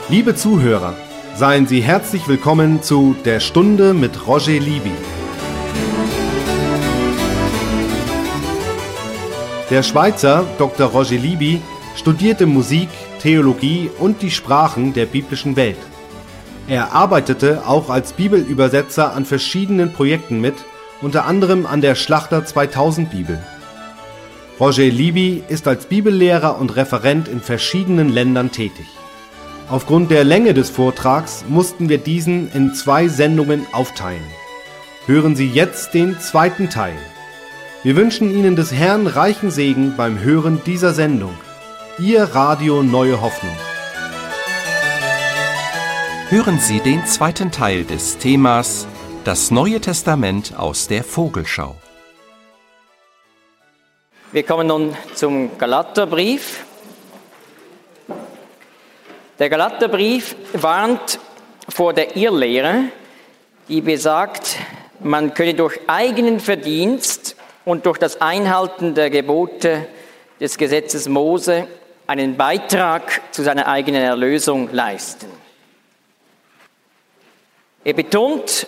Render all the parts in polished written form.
Liebe Zuhörer, seien Sie herzlich willkommen zu Der Stunde mit Roger Libby. Der Schweizer Dr. Roger Libby studierte Musik, Theologie und die Sprachen der biblischen Welt. Er arbeitete auch als Bibelübersetzer an verschiedenen Projekten mit, unter anderem an der Schlachter 2000 Bibel. Roger Libby ist als Bibellehrer und Referent in verschiedenen Ländern tätig. Aufgrund der Länge des Vortrags mussten wir diesen in 2 Sendungen aufteilen. Hören Sie jetzt den zweiten Teil. Wir wünschen Ihnen des Herrn reichen Segen beim Hören dieser Sendung. Ihr Radio Neue Hoffnung. Hören Sie den zweiten Teil des Themas Das Neue Testament aus der Vogelschau. Wir kommen nun zum Galaterbrief. Der Galaterbrief warnt vor der Irrlehre, die besagt, man könne durch eigenen Verdienst und durch das Einhalten der Gebote des Gesetzes Mose einen Beitrag zu seiner eigenen Erlösung leisten. Er betont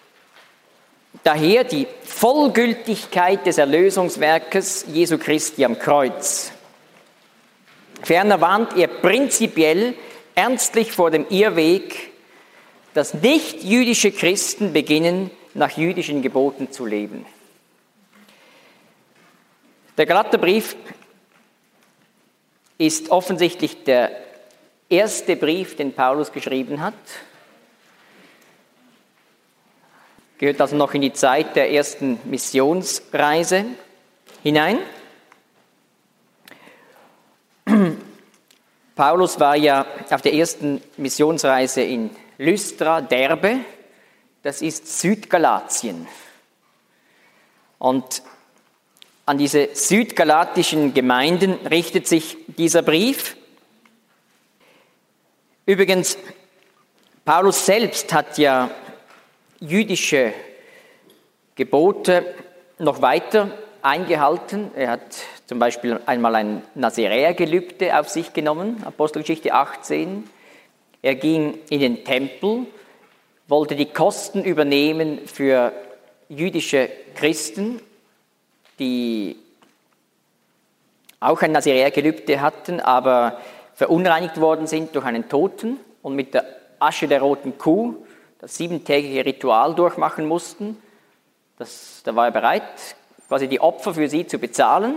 daher die Vollgültigkeit des Erlösungswerkes Jesu Christi am Kreuz. Ferner warnt er prinzipiell ernstlich vor dem Irrweg, dass nicht-jüdische Christen beginnen, nach jüdischen Geboten zu leben. Der Galaterbrief ist offensichtlich der erste Brief, den Paulus geschrieben hat. Gehört also noch in die Zeit der ersten Missionsreise hinein. Paulus war ja auf der ersten Missionsreise in Lystra, Derbe, das ist Südgalatien. Und an diese südgalatischen Gemeinden richtet sich dieser Brief. Übrigens, Paulus selbst hat ja jüdische Gebote noch weiter eingehalten. Er hat zum Beispiel einmal ein Naziräergelübde auf sich genommen, Apostelgeschichte 18. Er ging in den Tempel, wollte die Kosten übernehmen für jüdische Christen, die auch ein Naziräergelübde hatten, aber verunreinigt worden sind durch einen Toten und mit der Asche der roten Kuh das 7-tägige Ritual durchmachen mussten. Da war er bereit, quasi die Opfer für sie zu bezahlen.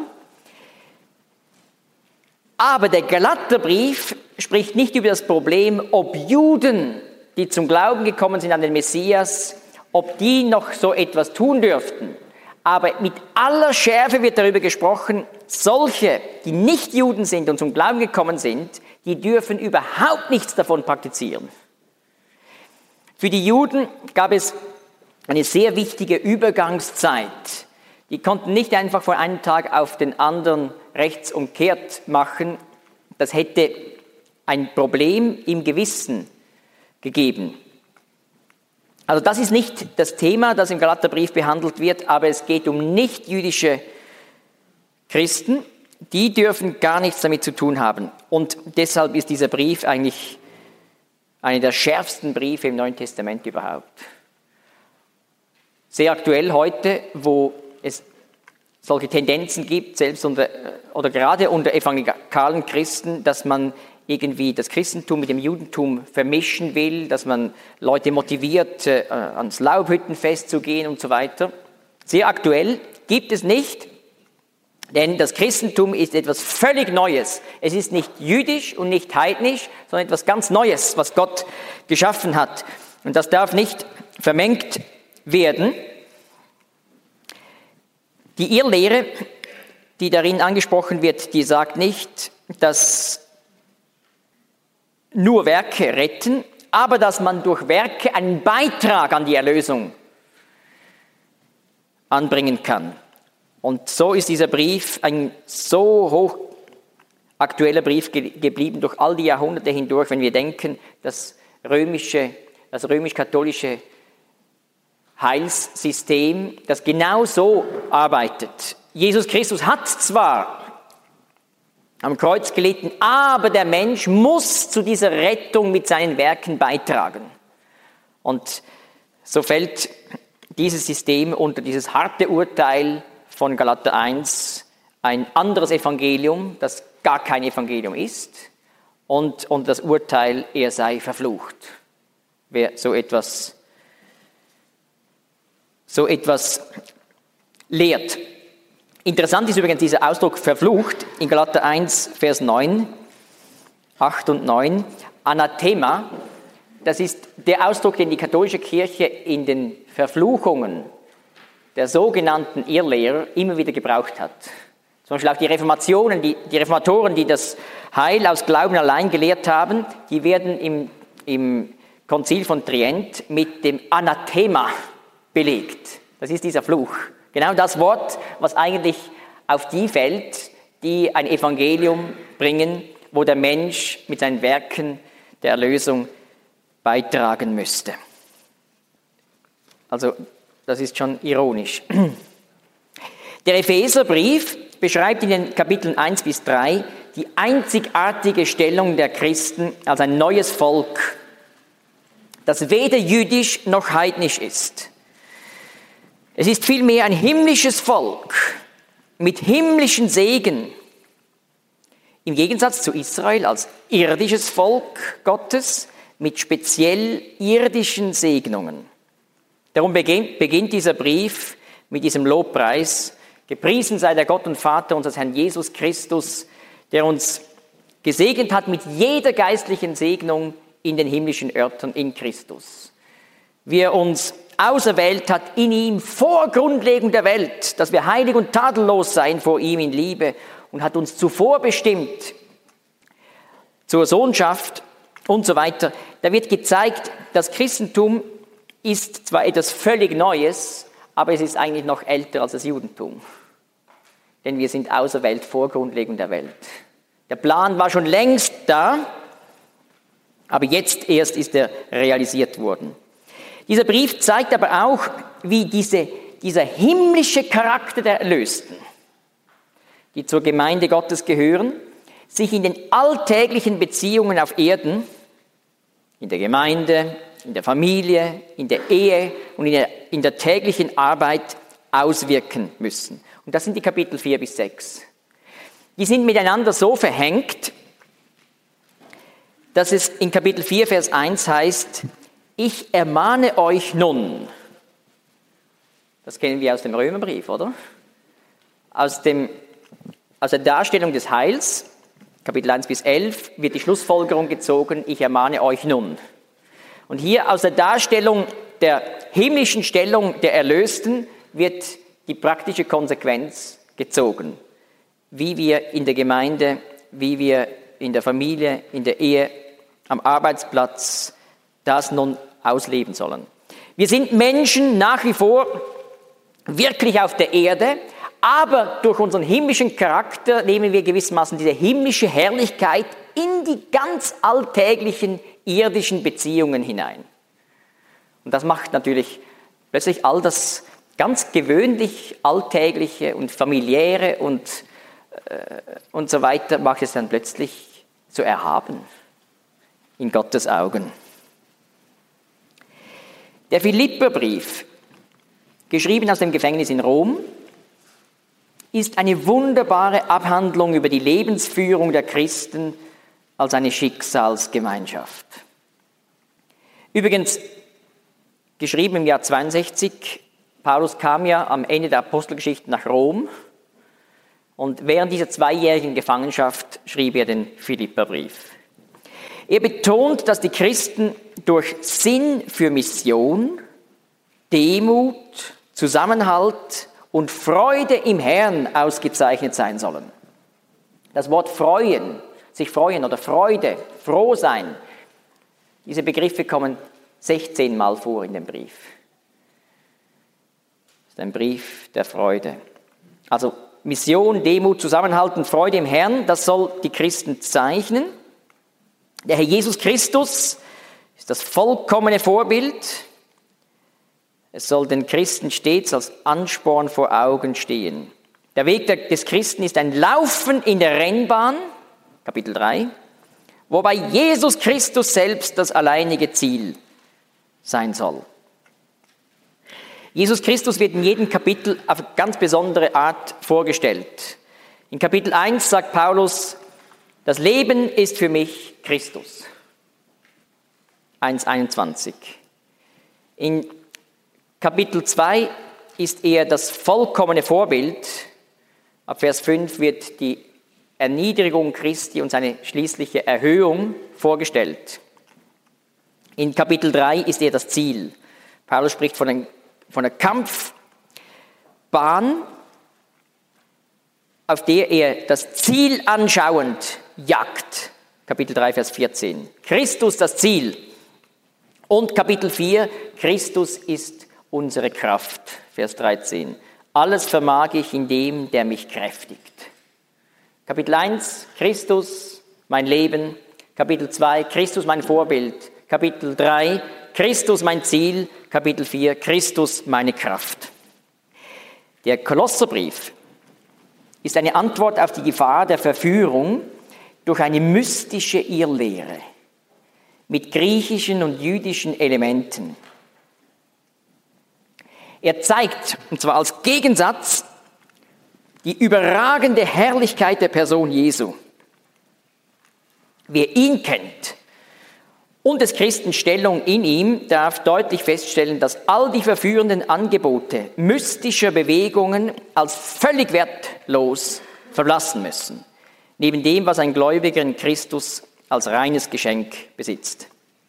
Aber der Galaterbrief spricht nicht über das Problem, ob Juden, die zum Glauben gekommen sind an den Messias, ob die noch so etwas tun dürften. Aber mit aller Schärfe wird darüber gesprochen, solche, die nicht Juden sind und zum Glauben gekommen sind, die dürfen überhaupt nichts davon praktizieren. Für die Juden gab es eine sehr wichtige Übergangszeit. Die konnten nicht einfach von einem Tag auf den anderen rechtsumkehrt machen. Das hätte ein Problem im Gewissen gegeben. Also das ist nicht das Thema, das im Galaterbrief behandelt wird, aber es geht um nicht-jüdische Christen. Die dürfen gar nichts damit zu tun haben. Und deshalb ist dieser Brief eigentlich einer der schärfsten Briefe im Neuen Testament überhaupt. Sehr aktuell heute, wo es solche Tendenzen gibt, selbst oder gerade unter evangelikalen Christen, dass man irgendwie das Christentum mit dem Judentum vermischen will, dass man Leute motiviert, ans Laubhüttenfest zu gehen und so weiter. Sehr aktuell, gibt es nicht, denn das Christentum ist etwas völlig Neues. Es ist nicht jüdisch und nicht heidnisch, sondern etwas ganz Neues, was Gott geschaffen hat. Und das darf nicht vermengt werden. Die Irrlehre, die darin angesprochen wird, die sagt nicht, dass nur Werke retten, aber dass man durch Werke einen Beitrag an die Erlösung anbringen kann. Und so ist dieser Brief ein so hoch aktueller Brief geblieben durch all die Jahrhunderte hindurch, wenn wir denken, das römisch-katholische Heilssystem, das genau so arbeitet. Jesus Christus hat zwar am Kreuz gelitten, aber der Mensch muss zu dieser Rettung mit seinen Werken beitragen. Und so fällt dieses System unter dieses harte Urteil von Galater 1, ein anderes Evangelium, das gar kein Evangelium ist, und das Urteil, er sei verflucht. Wer so etwas lehrt. Interessant ist übrigens dieser Ausdruck verflucht in Galater 1, Vers 9, 8 und 9. Anathema, das ist der Ausdruck, den die katholische Kirche in den Verfluchungen der sogenannten Irrlehrer immer wieder gebraucht hat. Zum Beispiel auch die Reformatoren, die das Heil aus Glauben allein gelehrt haben, die werden im Konzil von Trient mit dem Anathema belegt. Das ist dieser Fluch. Genau das Wort, was eigentlich auf die fällt, die ein Evangelium bringen, wo der Mensch mit seinen Werken der Erlösung beitragen müsste. Also, das ist schon ironisch. Der Epheserbrief beschreibt in den Kapiteln 1 bis 3 die einzigartige Stellung der Christen als ein neues Volk, das weder jüdisch noch heidnisch ist. Es ist vielmehr ein himmlisches Volk mit himmlischen Segen, im Gegensatz zu Israel als irdisches Volk Gottes mit speziell irdischen Segnungen. Darum beginnt dieser Brief mit diesem Lobpreis. Gepriesen sei der Gott und Vater unseres Herrn Jesus Christus, der uns gesegnet hat mit jeder geistlichen Segnung in den himmlischen Örtern in Christus. Wie er uns auserwählt hat in ihm vor Grundlegung der Welt, dass wir heilig und tadellos seien vor ihm in Liebe, und hat uns zuvor bestimmt zur Sohnschaft und so weiter. Da wird gezeigt, das Christentum ist zwar etwas völlig Neues, aber es ist eigentlich noch älter als das Judentum. Denn wir sind auserwählt vor Grundlegung der Welt. Der Plan war schon längst da, aber jetzt erst ist er realisiert worden. Dieser Brief zeigt aber auch, wie dieser himmlische Charakter der Erlösten, die zur Gemeinde Gottes gehören, sich in den alltäglichen Beziehungen auf Erden, in der Gemeinde, in der Familie, in der Ehe und in der täglichen Arbeit auswirken müssen. Und das sind die Kapitel 4 bis 6. Die sind miteinander so verhängt, dass es in Kapitel 4, Vers 1 heißt, ich ermahne euch nun. Das kennen wir aus dem Römerbrief, oder? Aus der Darstellung des Heils, Kapitel 1 bis 11, wird die Schlussfolgerung gezogen, ich ermahne euch nun. Und hier aus der Darstellung der himmlischen Stellung der Erlösten wird die praktische Konsequenz gezogen. Wie wir in der Gemeinde, wie wir in der Familie, in der Ehe, am Arbeitsplatz das nun ausleben sollen. Wir sind Menschen nach wie vor wirklich auf der Erde, aber durch unseren himmlischen Charakter nehmen wir gewissermaßen diese himmlische Herrlichkeit in die ganz alltäglichen irdischen Beziehungen hinein. Und das macht natürlich plötzlich all das ganz gewöhnlich alltägliche und familiäre und so weiter, macht es dann plötzlich zu erhaben in Gottes Augen. Der Philipperbrief, geschrieben aus dem Gefängnis in Rom, ist eine wunderbare Abhandlung über die Lebensführung der Christen als eine Schicksalsgemeinschaft. Übrigens, geschrieben im Jahr 62, Paulus kam ja am Ende der Apostelgeschichte nach Rom und während dieser 2-jährigen Gefangenschaft schrieb er den Philipperbrief. Er betont, dass die Christen durch Sinn für Mission, Demut, Zusammenhalt und Freude im Herrn ausgezeichnet sein sollen. Das Wort freuen, sich freuen oder Freude, froh sein, diese Begriffe kommen 16 Mal vor in dem Brief. Das ist ein Brief der Freude. Also Mission, Demut, Zusammenhalt und Freude im Herrn, das soll die Christen zeichnen. Der Herr Jesus Christus ist das vollkommene Vorbild. Es soll den Christen stets als Ansporn vor Augen stehen. Der Weg des Christen ist ein Laufen in der Rennbahn, Kapitel 3, wobei Jesus Christus selbst das alleinige Ziel sein soll. Jesus Christus wird in jedem Kapitel auf eine ganz besondere Art vorgestellt. In Kapitel 1 sagt Paulus, das Leben ist für mich Christus. 1,21. In Kapitel 2 ist er das vollkommene Vorbild. Ab Vers 5 wird die Erniedrigung Christi und seine schließliche Erhöhung vorgestellt. In Kapitel 3 ist er das Ziel. Paulus spricht von einer Kampfbahn, auf der er das Ziel anschauend jagt. Kapitel 3, Vers 14. Christus das Ziel. Und Kapitel 4, Christus ist unsere Kraft. Vers 13. Alles vermag ich in dem, der mich kräftigt. Kapitel 1, Christus, mein Leben. Kapitel 2, Christus, mein Vorbild. Kapitel 3, Christus, mein Ziel. Kapitel 4, Christus, meine Kraft. Der Kolosserbrief ist eine Antwort auf die Gefahr der Verführung durch eine mystische Irrlehre mit griechischen und jüdischen Elementen. Er zeigt, und zwar als Gegensatz, die überragende Herrlichkeit der Person Jesu. Wer ihn kennt und des Christen Stellung in ihm, darf deutlich feststellen, dass all die verführenden Angebote mystischer Bewegungen als völlig wertlos verblassen müssen, neben dem, was ein Gläubiger in Christus als reines Geschenk besitzt.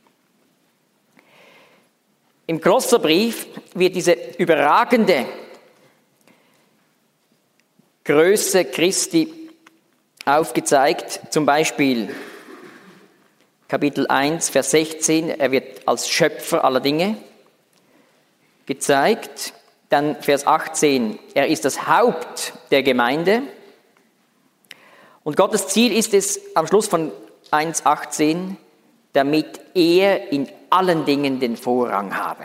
Im Kolosserbrief wird diese überragende Größe Christi aufgezeigt, zum Beispiel Kapitel 1, Vers 16, er wird als Schöpfer aller Dinge gezeigt. Dann Vers 18, er ist das Haupt der Gemeinde. Und Gottes Ziel ist es am Schluss von 1,18, damit er in allen Dingen den Vorrang habe.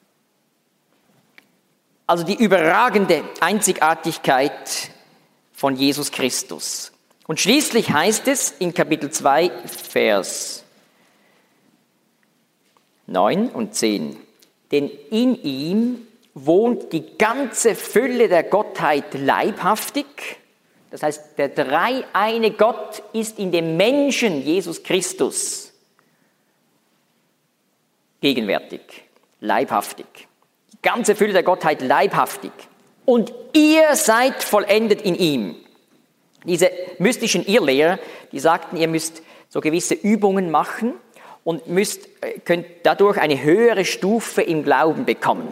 Also die überragende Einzigartigkeit von Jesus Christus. Und schließlich heißt es in Kapitel 2, Vers 9 und 10, denn in ihm wohnt die ganze Fülle der Gottheit leibhaftig. Das heißt, der dreieine Gott ist in dem Menschen Jesus Christus gegenwärtig, leibhaftig. Die ganze Fülle der Gottheit leibhaftig. Und ihr seid vollendet in ihm. Diese mystischen Irrlehrer, die sagten, ihr müsst so gewisse Übungen machen und könnt dadurch eine höhere Stufe im Glauben bekommen.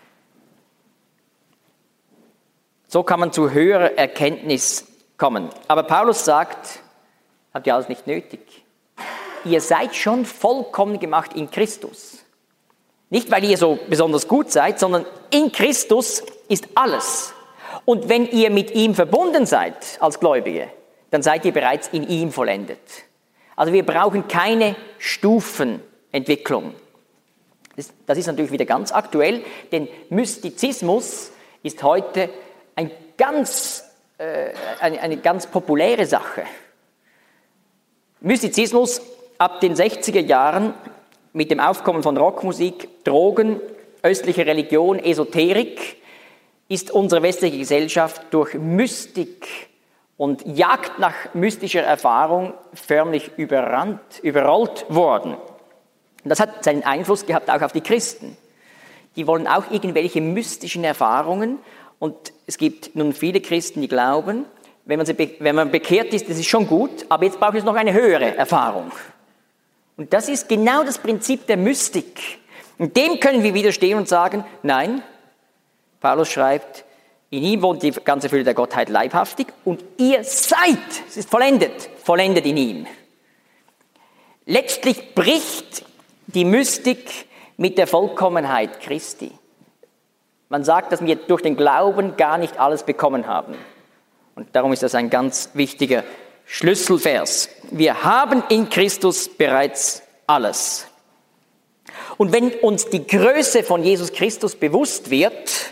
So kann man zu höherer Erkenntnis kommen. Aber Paulus sagt, habt ihr alles nicht nötig. Ihr seid schon vollkommen gemacht in Christus. Nicht, weil ihr so besonders gut seid, sondern in Christus ist alles. Und wenn ihr mit ihm verbunden seid als Gläubige, dann seid ihr bereits in ihm vollendet. Also wir brauchen keine Stufenentwicklung. Das ist natürlich wieder ganz aktuell, denn Mystizismus ist heute eine ganz populäre Sache. Mystizismus ab den 60er Jahren mit dem Aufkommen von Rockmusik, Drogen, östliche Religion, Esoterik, ist unsere westliche Gesellschaft durch Mystik und Jagd nach mystischer Erfahrung förmlich überrollt worden. Und das hat seinen Einfluss gehabt auch auf die Christen. Die wollen auch irgendwelche mystischen Erfahrungen und es gibt nun viele Christen, die glauben, wenn man bekehrt ist, das ist schon gut, aber jetzt braucht es noch eine höhere Erfahrung. Und das ist genau das Prinzip der Mystik. Und dem können wir widerstehen und sagen, nein, Paulus schreibt, in ihm wohnt die ganze Fülle der Gottheit leibhaftig und ihr seid, es ist vollendet in ihm. Letztlich bricht die Mystik mit der Vollkommenheit Christi. Man sagt, dass wir durch den Glauben gar nicht alles bekommen haben. Und darum ist das ein ganz wichtiger Schlüsselvers. Wir haben in Christus bereits alles. Und wenn uns die Größe von Jesus Christus bewusst wird,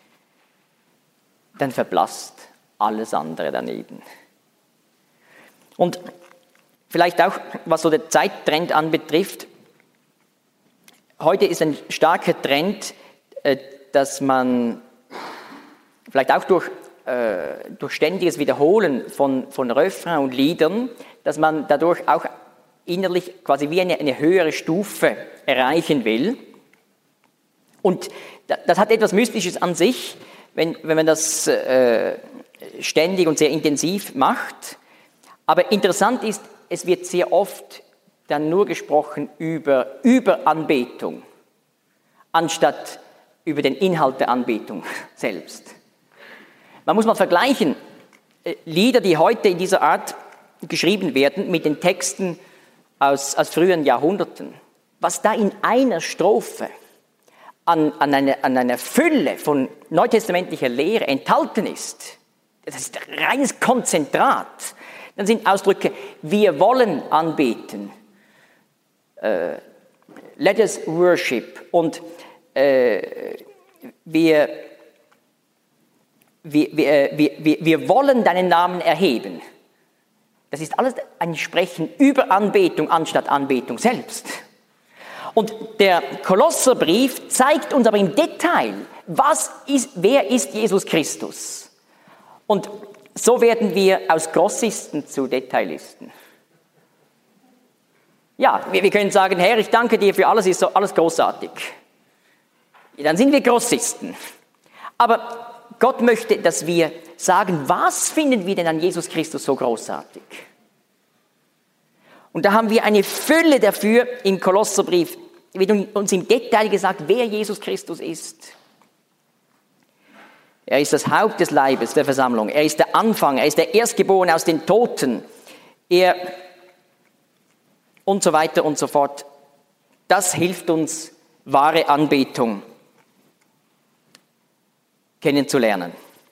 dann verblasst alles andere daneben. Und vielleicht auch, was so der Zeittrend anbetrifft, heute ist ein starker Trend, dass man vielleicht auch durch ständiges Wiederholen von Refrain und Liedern, dass man dadurch auch innerlich quasi wie eine höhere Stufe erreichen will. Und das hat etwas Mystisches an sich, wenn man das ständig und sehr intensiv macht. Aber interessant ist, es wird sehr oft dann nur gesprochen über Anbetung, anstatt über den Inhalt der Anbetung selbst. Man muss mal vergleichen, Lieder, die heute in dieser Art geschrieben werden, mit den Texten aus früheren Jahrhunderten. Was da in einer Strophe an einer Fülle von neutestamentlicher Lehre enthalten ist, das ist reines Konzentrat. Dann sind Ausdrücke, wir wollen anbeten, let us worship und wir wollen deinen Namen erheben. Das ist alles ein Sprechen über Anbetung anstatt Anbetung selbst. Und der Kolosserbrief zeigt uns aber im Detail, wer ist Jesus Christus? Und so werden wir aus Grossisten zu Detailisten. Ja, wir können sagen, Herr, ich danke dir für alles, ist so alles großartig. Dann sind wir Grossisten. Aber Gott möchte, dass wir sagen, was finden wir denn an Jesus Christus so großartig? Und da haben wir eine Fülle dafür im Kolosserbrief. Wird uns im Detail gesagt, wer Jesus Christus ist. Er ist das Haupt des Leibes der Versammlung. Er ist der Anfang, er ist der Erstgeborene aus den Toten. Und so weiter und so fort. Das hilft uns, wahre Anbetung kennenzulernen.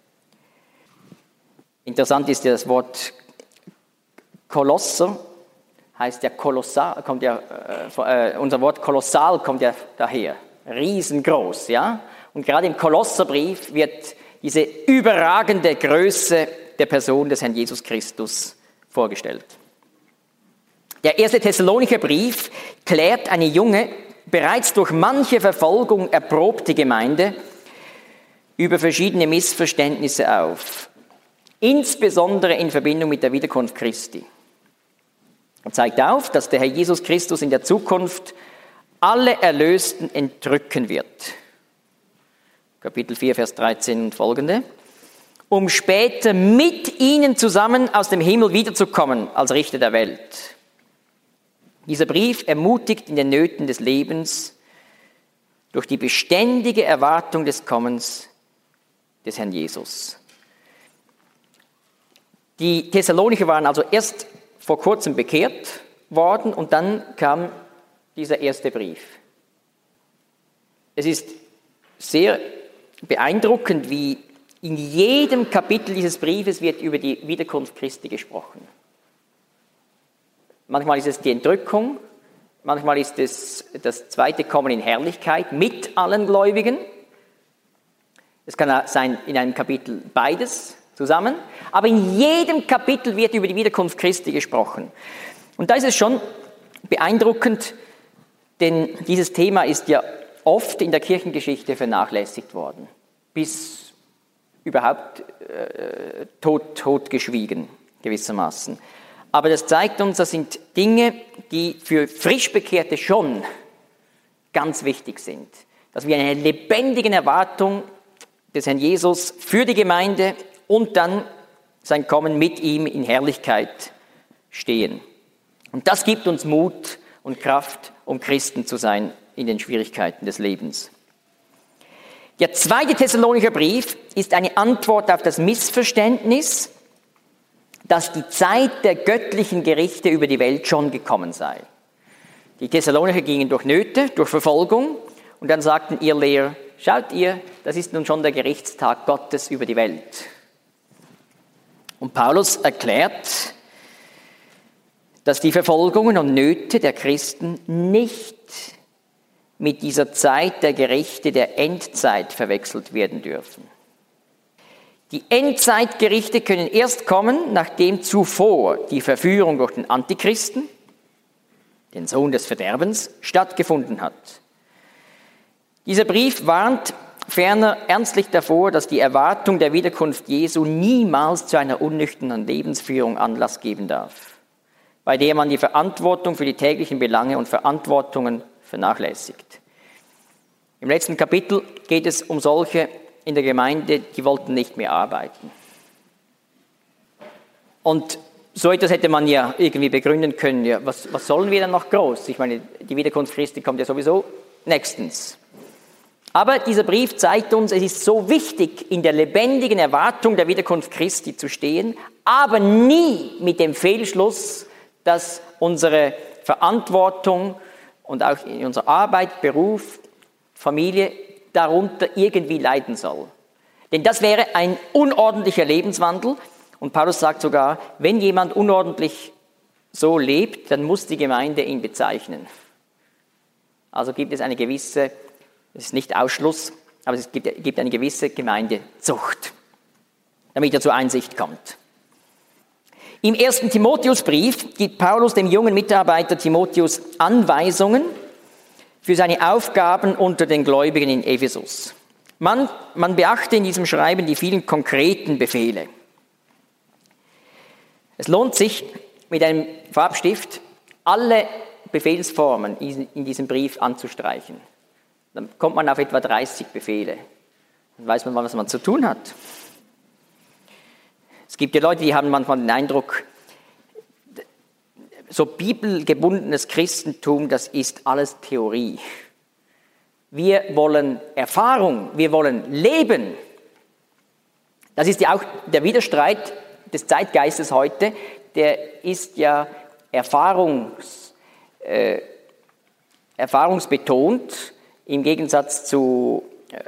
Interessant ist ja das Wort Kolosser, heißt ja kolossal, kommt ja, unser Wort kolossal kommt ja daher, riesengroß, ja. Und gerade im Kolosserbrief wird diese überragende Größe der Person des Herrn Jesus Christus vorgestellt. Der 1. Thessalonicher Brief klärt eine junge, bereits durch manche Verfolgung erprobte Gemeinde über verschiedene Missverständnisse auf, insbesondere in Verbindung mit der Wiederkunft Christi. Er zeigt auf, dass der Herr Jesus Christus in der Zukunft alle Erlösten entrücken wird. Kapitel 4, Vers 13 und folgende. Um später mit ihnen zusammen aus dem Himmel wiederzukommen als Richter der Welt. Dieser Brief ermutigt in den Nöten des Lebens durch die beständige Erwartung des Kommens des Herrn Jesus. Die Thessalonicher waren also erst vor kurzem bekehrt worden und dann kam dieser erste Brief. Es ist sehr beeindruckend, wie in jedem Kapitel dieses Briefes wird über die Wiederkunft Christi gesprochen. Manchmal ist es die Entrückung, manchmal ist es das zweite Kommen in Herrlichkeit mit allen Gläubigen. Es kann sein in einem Kapitel beides zusammen, aber in jedem Kapitel wird über die Wiederkunft Christi gesprochen. Und da ist es schon beeindruckend, denn dieses Thema ist ja oft in der Kirchengeschichte vernachlässigt worden, bis überhaupt totgeschwiegen gewissermaßen. Aber das zeigt uns, das sind Dinge, die für Frischbekehrte schon ganz wichtig sind. Dass wir eine lebendige Erwartung des Herrn Jesus für die Gemeinde und dann sein Kommen mit ihm in Herrlichkeit stehen. Und das gibt uns Mut und Kraft, um Christen zu sein in den Schwierigkeiten des Lebens. Der 2. Thessalonicher Brief ist eine Antwort auf das Missverständnis, dass die Zeit der göttlichen Gerichte über die Welt schon gekommen sei. Die Thessalonicher gingen durch Nöte, durch Verfolgung und dann sagten ihr Lehrer, schaut ihr, das ist nun schon der Gerichtstag Gottes über die Welt. Und Paulus erklärt, dass die Verfolgungen und Nöte der Christen nicht mit dieser Zeit der Gerichte der Endzeit verwechselt werden dürfen. Die Endzeitgerichte können erst kommen, nachdem zuvor die Verführung durch den Antichristen, den Sohn des Verderbens, stattgefunden hat. Dieser Brief warnt ferner ernstlich davor, dass die Erwartung der Wiederkunft Jesu niemals zu einer unnüchternen Lebensführung Anlass geben darf, bei der man die Verantwortung für die täglichen Belange und Verantwortungen vernachlässigt. Im letzten Kapitel geht es um solche in der Gemeinde, die wollten nicht mehr arbeiten. Und so etwas hätte man ja irgendwie begründen können, ja, was sollen wir dann noch groß? Ich meine, die Wiederkunft Christi kommt ja sowieso nächstens. Aber dieser Brief zeigt uns, es ist so wichtig, in der lebendigen Erwartung der Wiederkunft Christi zu stehen, aber nie mit dem Fehlschluss, dass unsere Verantwortung und auch in unserer Arbeit, Beruf, Familie darunter irgendwie leiden soll. Denn das wäre ein unordentlicher Lebenswandel. Und Paulus sagt sogar, wenn jemand unordentlich so lebt, dann muss die Gemeinde ihn bezeichnen. Also gibt es eine gewisse, es ist nicht Ausschluss, aber es gibt eine gewisse Gemeindezucht, damit er zur Einsicht kommt. Im 1. Timotheusbrief gibt Paulus dem jungen Mitarbeiter Timotheus Anweisungen für seine Aufgaben unter den Gläubigen in Ephesus. Man beachte in diesem Schreiben die vielen konkreten Befehle. Es lohnt sich, mit einem Farbstift alle Befehlsformen in diesem Brief anzustreichen. Dann kommt man auf etwa 30 Befehle. Dann weiß man, was man zu tun hat. Es gibt ja Leute, die haben manchmal den Eindruck, so bibelgebundenes Christentum, das ist alles Theorie. Wir wollen Erfahrung, wir wollen Leben. Das ist ja auch der Widerstreit des Zeitgeistes heute, der ist ja erfahrungsbetont, im Gegensatz zur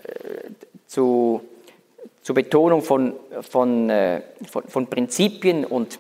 Betonung von Prinzipien und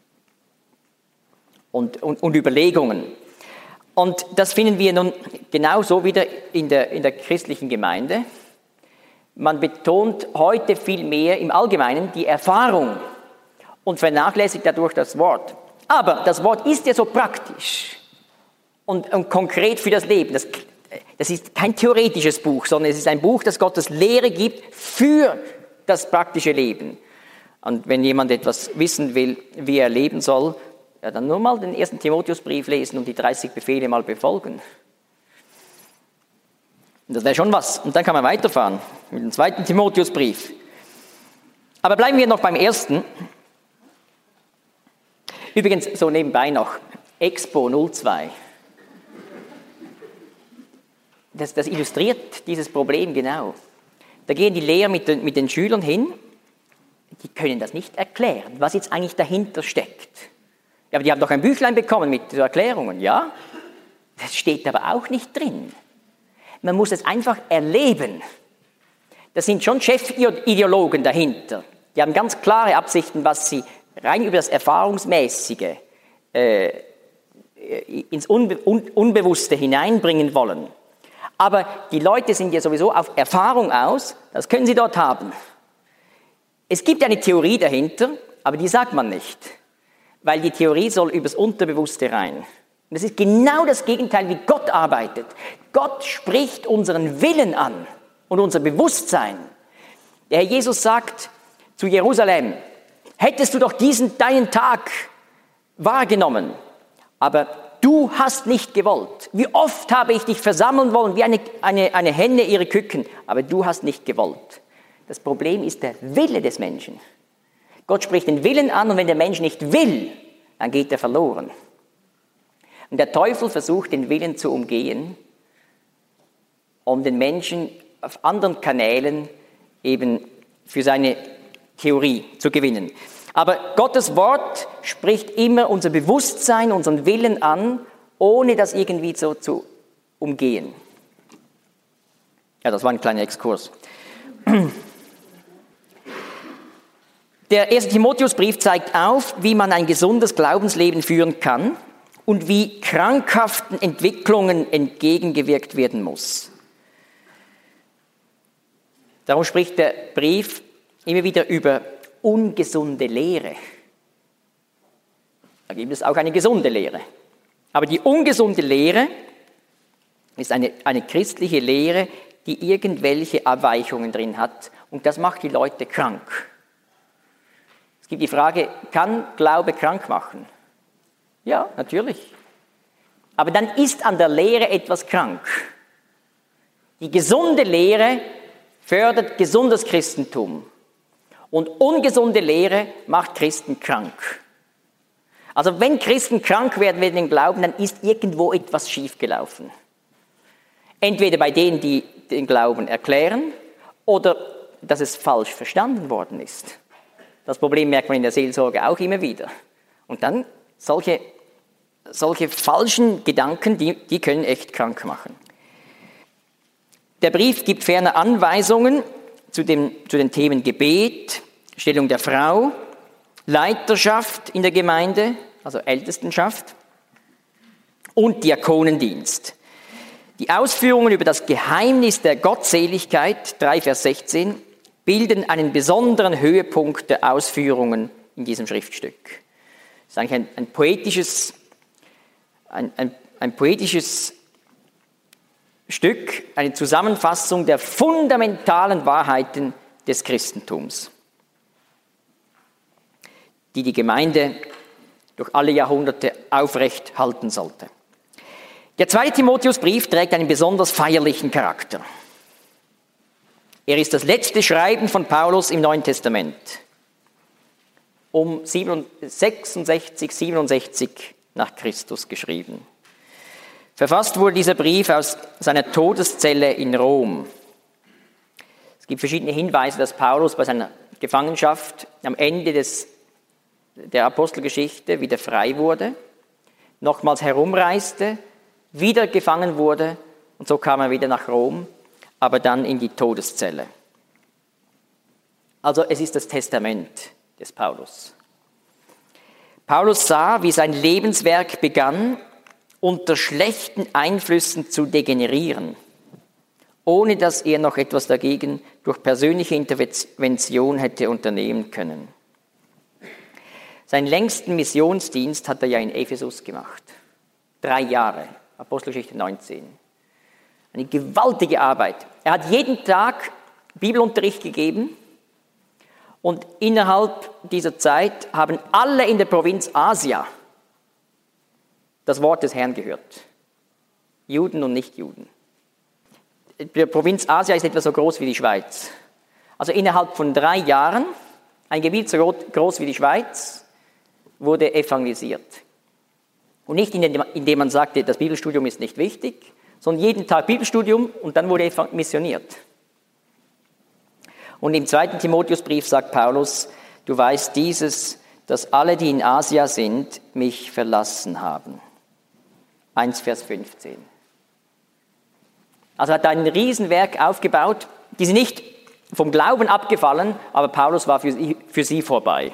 Überlegungen. Und das finden wir nun genauso wieder in der christlichen Gemeinde. Man betont heute viel mehr im Allgemeinen die Erfahrung und vernachlässigt dadurch das Wort. Aber das Wort ist ja so praktisch und konkret für das Leben. Das ist kein theoretisches Buch, sondern es ist ein Buch, das Gottes Lehre gibt für das praktische Leben. Und wenn jemand etwas wissen will, wie er leben soll, ja, dann nur mal den 1. Timotheusbrief lesen und die 30 Befehle mal befolgen. Und das wäre schon was. Und dann kann man weiterfahren mit dem 2. Timotheusbrief. Aber bleiben wir noch beim 1. Übrigens, so nebenbei noch, Expo 02. Das illustriert dieses Problem genau. Da gehen die Lehrer mit den Schülern hin, die können das nicht erklären, was jetzt eigentlich dahinter steckt. Ja, aber die haben doch ein Büchlein bekommen mit Erklärungen, ja? Das steht aber auch nicht drin. Man muss es einfach erleben. Da sind schon Chefideologen dahinter. Die haben ganz klare Absichten, was sie rein über das Erfahrungsmäßige ins Unbewusste hineinbringen wollen. Aber die Leute sind ja sowieso auf Erfahrung aus, das können sie dort haben. Es gibt eine Theorie dahinter, aber die sagt man nicht, weil die Theorie soll übers Unterbewusste rein. Und das ist genau das Gegenteil, wie Gott arbeitet. Gott spricht unseren Willen an und unser Bewusstsein. Der Herr Jesus sagt zu Jerusalem, hättest du doch deinen Tag wahrgenommen, aber du hast nicht gewollt. Wie oft habe ich dich versammeln wollen, wie eine Henne ihre Küken, aber du hast nicht gewollt. Das Problem ist der Wille des Menschen. Gott spricht den Willen an und wenn der Mensch nicht will, dann geht er verloren. Und der Teufel versucht, den Willen zu umgehen, um den Menschen auf anderen Kanälen eben für seine Theorie zu gewinnen. Aber Gottes Wort spricht immer unser Bewusstsein, unseren Willen an, ohne das irgendwie so zu umgehen. Ja, das war ein kleiner Exkurs. Der 1. Timotheusbrief zeigt auf, wie man ein gesundes Glaubensleben führen kann und wie krankhaften Entwicklungen entgegengewirkt werden muss. Darum spricht der Brief immer wieder über ungesunde Lehre. Da gibt es auch eine gesunde Lehre. Aber die ungesunde Lehre ist eine christliche Lehre, die irgendwelche Abweichungen drin hat. Und das macht die Leute krank. Es gibt die Frage, kann Glaube krank machen? Ja, natürlich. Aber dann ist an der Lehre etwas krank. Die gesunde Lehre fördert gesundes Christentum. Und ungesunde Lehre macht Christen krank. Also wenn Christen krank werden wegen dem Glauben, dann ist irgendwo etwas schiefgelaufen. Entweder bei denen, die den Glauben erklären, oder dass es falsch verstanden worden ist. Das Problem merkt man in der Seelsorge auch immer wieder. Und dann solche falschen Gedanken, die können echt krank machen. Der Brief gibt ferner Anweisungen zu den Themen Gebet, Stellung der Frau, Leiterschaft in der Gemeinde, also Ältestenschaft, und Diakonendienst. Die Ausführungen über das Geheimnis der Gottseligkeit, 3 Vers 16, bilden einen besonderen Höhepunkt der Ausführungen in diesem Schriftstück. Das ist eigentlich ein poetisches Stück, eine Zusammenfassung der fundamentalen Wahrheiten des Christentums, die die Gemeinde durch alle Jahrhunderte aufrecht halten sollte. Der 2. Timotheusbrief trägt einen besonders feierlichen Charakter. Er ist das letzte Schreiben von Paulus im Neuen Testament, um 66, 67 nach Christus geschrieben. Verfasst wurde dieser Brief aus seiner Todeszelle in Rom. Es gibt verschiedene Hinweise, dass Paulus bei seiner Gefangenschaft am Ende der Apostelgeschichte wieder frei wurde, nochmals herumreiste, wieder gefangen wurde und so kam er wieder nach Rom, aber dann in die Todeszelle. Also es ist das Testament des Paulus. Paulus sah, wie sein Lebenswerk begann, unter schlechten Einflüssen zu degenerieren, ohne dass er noch etwas dagegen durch persönliche Intervention hätte unternehmen können. Seinen längsten Missionsdienst hat er ja in Ephesus gemacht. 3 Jahre, Apostelgeschichte 19. Eine gewaltige Arbeit. Er hat jeden Tag Bibelunterricht gegeben und innerhalb dieser Zeit haben alle in der Provinz Asia das Wort des Herrn gehört. Juden und Nichtjuden. Die Provinz Asia ist etwa so groß wie die Schweiz. Also innerhalb von 3 Jahren, ein Gebiet so groß wie die Schweiz, wurde evangelisiert. Und nicht indem man sagte, das Bibelstudium ist nicht wichtig, sondern jeden Tag Bibelstudium und dann wurde missioniert. Und im 2. Timotheusbrief sagt Paulus, du weißt dieses, dass alle, die in Asia sind, mich verlassen haben. 1 Vers 15. Also hat er ein Riesenwerk aufgebaut, die sind nicht vom Glauben abgefallen, aber Paulus war für sie vorbei.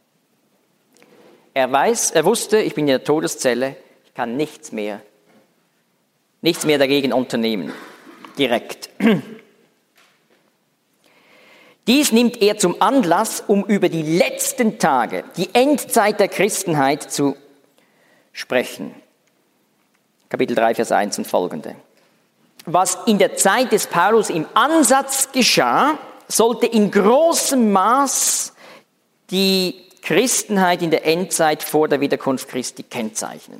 Er wusste, ich bin in der Todeszelle, ich kann nichts mehr dagegen unternehmen, direkt. Dies nimmt er zum Anlass, um über die letzten Tage, die Endzeit der Christenheit zu sprechen. Kapitel 3, Vers 1 und folgende. Was in der Zeit des Paulus im Ansatz geschah, sollte in großem Maß die Christenheit in der Endzeit vor der Wiederkunft Christi kennzeichnen.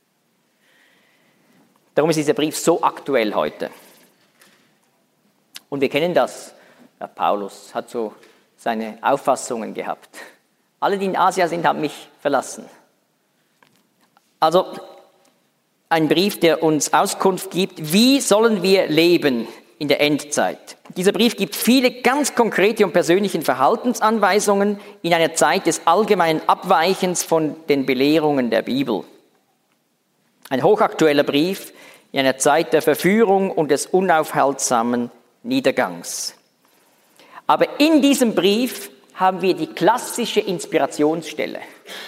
Darum ist dieser Brief so aktuell heute. Und wir kennen das. Ja, Paulus hat so seine Auffassungen gehabt. Alle, die in Asia sind, haben mich verlassen. Also ein Brief, der uns Auskunft gibt, wie sollen wir leben in der Endzeit. Dieser Brief gibt viele ganz konkrete und persönliche Verhaltensanweisungen in einer Zeit des allgemeinen Abweichens von den Belehrungen der Bibel. Ein hochaktueller Brief in einer Zeit der Verführung und des unaufhaltsamen Niedergangs. Aber in diesem Brief haben wir die klassische Inspirationsstelle.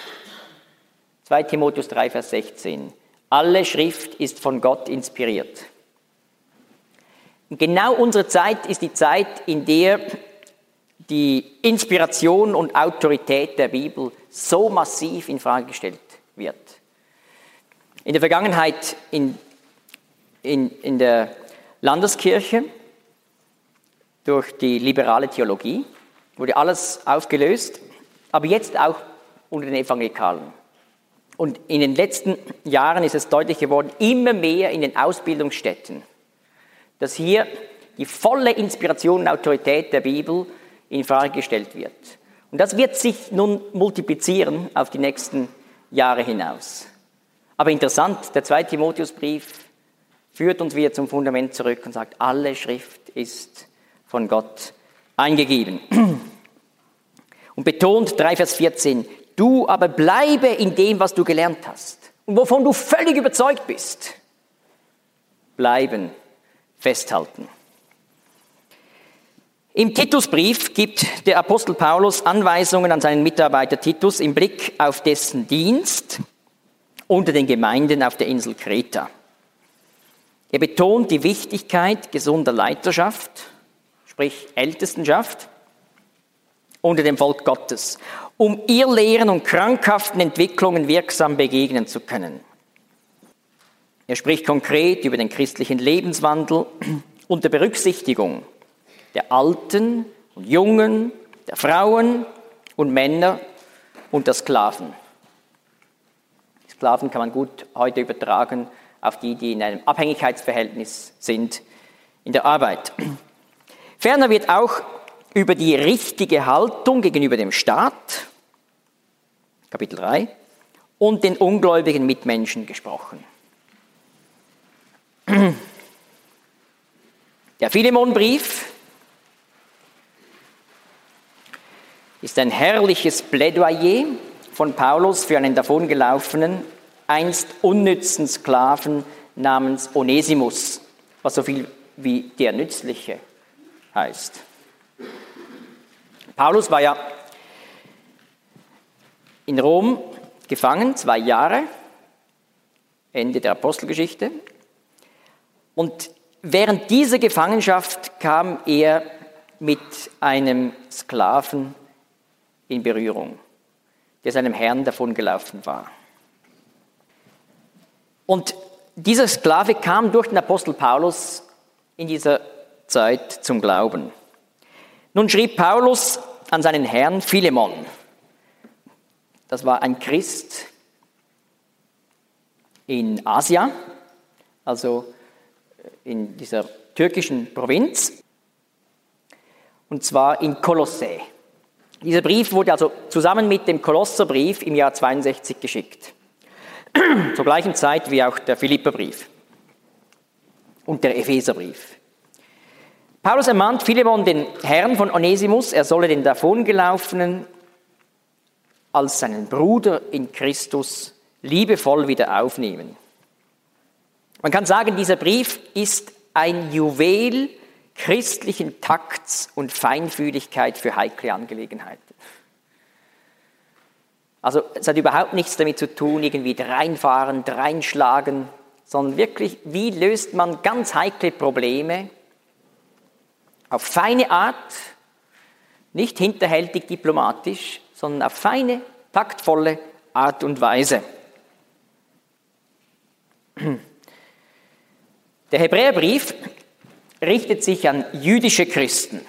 2 Timotheus 3, Vers 16. Alle Schrift ist von Gott inspiriert. Und genau unsere Zeit ist die Zeit, in der die Inspiration und Autorität der Bibel so massiv in Frage gestellt wird. In der Vergangenheit in der Landeskirche durch die liberale Theologie wurde alles aufgelöst, aber jetzt auch unter den Evangelikalen. Und in den letzten Jahren ist es deutlich geworden, immer mehr in den Ausbildungsstätten, dass hier die volle Inspiration und Autorität der Bibel in Frage gestellt wird. Und das wird sich nun multiplizieren auf die nächsten Jahre hinaus. Aber interessant, der 2. Timotheusbrief führt uns wieder zum Fundament zurück und sagt, alle Schrift ist von Gott eingegeben. Und betont 3 Vers 14, du aber bleibe in dem, was du gelernt hast und wovon du völlig überzeugt bist. Bleiben, festhalten. Im Titusbrief gibt der Apostel Paulus Anweisungen an seinen Mitarbeiter Titus im Blick auf dessen Dienst unter den Gemeinden auf der Insel Kreta. Er betont die Wichtigkeit gesunder Leiterschaft, sprich Ältestenschaft, unter dem Volk Gottes, um Irrlehren und krankhaften Entwicklungen wirksam begegnen zu können. Er spricht konkret über den christlichen Lebenswandel unter Berücksichtigung der Alten und Jungen, der Frauen und Männer und der Sklaven. Die Sklaven kann man gut heute übertragen auf die in einem Abhängigkeitsverhältnis sind in der Arbeit. Ferner wird auch über die richtige Haltung gegenüber dem Staat, Kapitel 3, und den ungläubigen Mitmenschen gesprochen. Der Philemonbrief ist ein herrliches Plädoyer von Paulus für einen davongelaufenen, einst unnützen Sklaven namens Onesimus, was so viel wie der Nützliche heißt. Paulus war ja in Rom gefangen, 2 Jahre, Ende der Apostelgeschichte. Und während dieser Gefangenschaft kam er mit einem Sklaven in Berührung, der seinem Herrn davongelaufen war. Und dieser Sklave kam durch den Apostel Paulus in dieser Zeit zum Glauben. Nun schrieb Paulus an seinen Herrn Philemon. Das war ein Christ in Asia, also in dieser türkischen Provinz, und zwar in Kolossä. Dieser Brief wurde also zusammen mit dem Kolosserbrief im Jahr 62 geschickt. Zur gleichen Zeit wie auch der Philipperbrief und der Epheserbrief. Paulus ermahnt Philemon, den Herrn von Onesimus, er solle den davongelaufenen als seinen Bruder in Christus liebevoll wieder aufnehmen. Man kann sagen, dieser Brief ist ein Juwel christlichen Takts und Feinfühligkeit für heikle Angelegenheiten. Also es hat überhaupt nichts damit zu tun, irgendwie dreinfahren, dreinschlagen, sondern wirklich, wie löst man ganz heikle Probleme auf feine Art, nicht hinterhältig diplomatisch, sondern auf feine, taktvolle Art und Weise. Der Hebräerbrief richtet sich an jüdische Christen,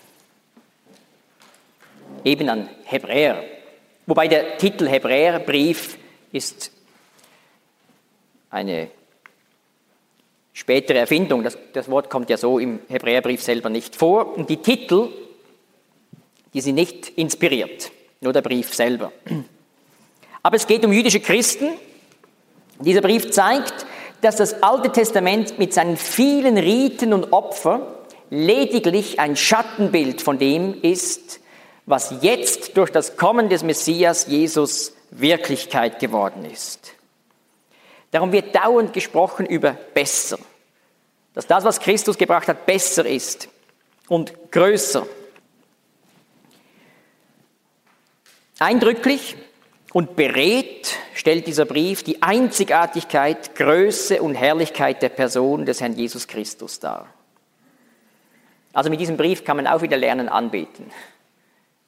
eben an Hebräer. Wobei der Titel Hebräerbrief ist eine spätere Erfindung. Das Wort kommt ja so im Hebräerbrief selber nicht vor. Und die Titel, die sind nicht inspiriert, nur der Brief selber. Aber es geht um jüdische Christen. Dieser Brief zeigt, dass das Alte Testament mit seinen vielen Riten und Opfern lediglich ein Schattenbild von dem ist, was jetzt durch das Kommen des Messias Jesus Wirklichkeit geworden ist. Darum wird dauernd gesprochen über besser. Dass das, was Christus gebracht hat, besser ist und größer. Eindrücklich und beredt stellt dieser Brief die Einzigartigkeit, Größe und Herrlichkeit der Person des Herrn Jesus Christus dar. Also mit diesem Brief kann man auch wieder lernen, anbeten.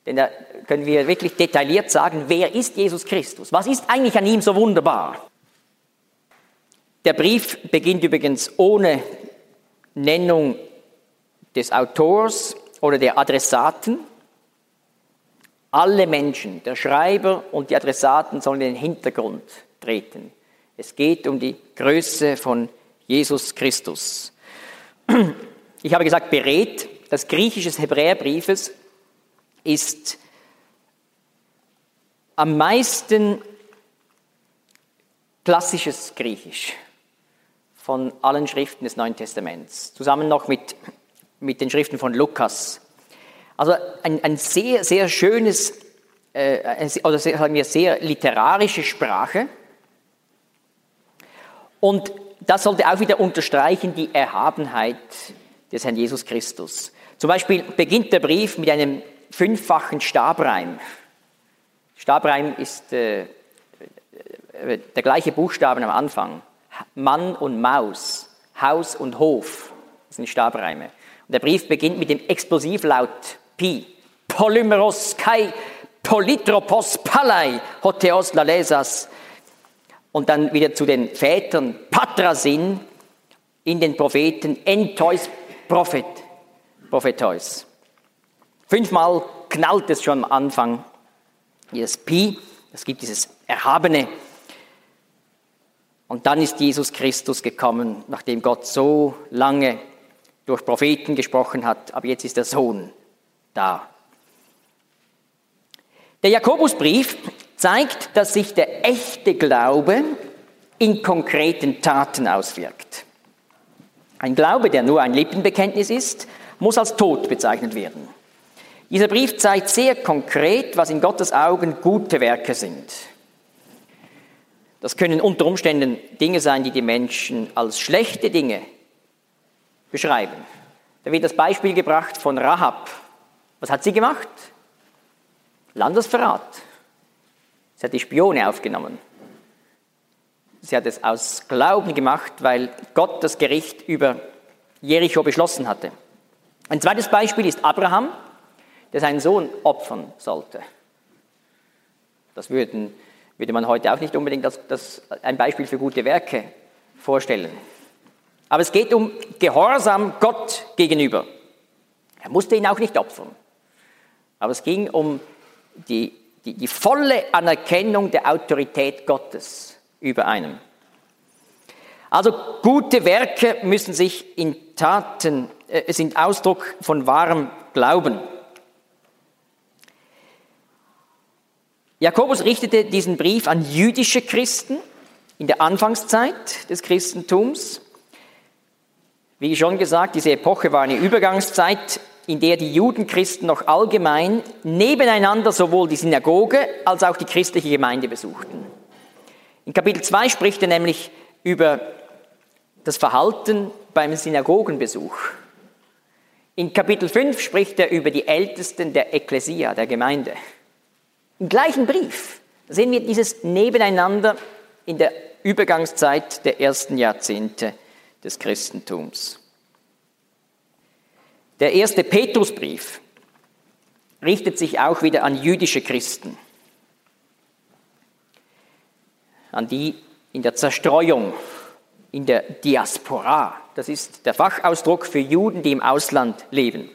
denn da können wir wirklich detailliert sagen, wer ist Jesus Christus? Was ist eigentlich an ihm so wunderbar? Der Brief beginnt übrigens ohne Nennung des Autors oder der Adressaten. Alle Menschen, der Schreiber und die Adressaten, sollen in den Hintergrund treten. Es geht um die Größe von Jesus Christus. Ich habe gesagt, Beret, das Griechische des Hebräerbriefes, ist am meisten klassisches Griechisch von allen Schriften des Neuen Testaments, zusammen noch mit den Schriften von Lukas. Also ein sehr, sehr schönes, oder sagen wir, sehr literarische Sprache. Und das sollte auch wieder unterstreichen die Erhabenheit des Herrn Jesus Christus. Zum Beispiel beginnt der Brief mit einem 5-fachen Stabreim. Stabreim ist der gleiche Buchstaben am Anfang. Mann und Maus, Haus und Hof, das sind Stabreime. Und der Brief beginnt mit dem Explosivlaut Pi. Polymeros kai polytropos palai hotheos lalesas. Und dann wieder zu den Vätern Patrasin in den Propheten entois propheteus. 5-mal knallt es schon am Anfang. Dieses Pi, es gibt dieses Erhabene. Und dann ist Jesus Christus gekommen, nachdem Gott so lange durch Propheten gesprochen hat, aber jetzt ist der Sohn da. Der Jakobusbrief zeigt, dass sich der echte Glaube in konkreten Taten auswirkt. Ein Glaube, der nur ein Lippenbekenntnis ist, muss als tot bezeichnet werden. Dieser Brief zeigt sehr konkret, was in Gottes Augen gute Werke sind. Das können unter Umständen Dinge sein, die die Menschen als schlechte Dinge beschreiben. Da wird das Beispiel gebracht von Rahab. Was hat sie gemacht? Landesverrat. Sie hat die Spione aufgenommen. Sie hat es aus Glauben gemacht, weil Gott das Gericht über Jericho beschlossen hatte. Ein zweites Beispiel ist Abraham, der seinen Sohn opfern sollte. Das würde man heute auch nicht unbedingt als ein Beispiel für gute Werke vorstellen. Aber es geht um Gehorsam Gott gegenüber. Er musste ihn auch nicht opfern. Aber es ging um die volle Anerkennung der Autorität Gottes über einem. Also gute Werke müssen sich in Taten, sind Ausdruck von wahrem Glauben. Jakobus richtete diesen Brief an jüdische Christen in der Anfangszeit des Christentums. Wie schon gesagt, diese Epoche war eine Übergangszeit, in der die Judenchristen noch allgemein nebeneinander sowohl die Synagoge als auch die christliche Gemeinde besuchten. In Kapitel 2 spricht er nämlich über das Verhalten beim Synagogenbesuch. In Kapitel 5 spricht er über die Ältesten der Ekklesia, der Gemeinde. Im gleichen Brief sehen wir dieses Nebeneinander in der Übergangszeit der ersten Jahrzehnte des Christentums. Der erste Petrusbrief richtet sich auch wieder an jüdische Christen, an die in der Zerstreuung, in der Diaspora, das ist der Fachausdruck für Juden, die im Ausland leben.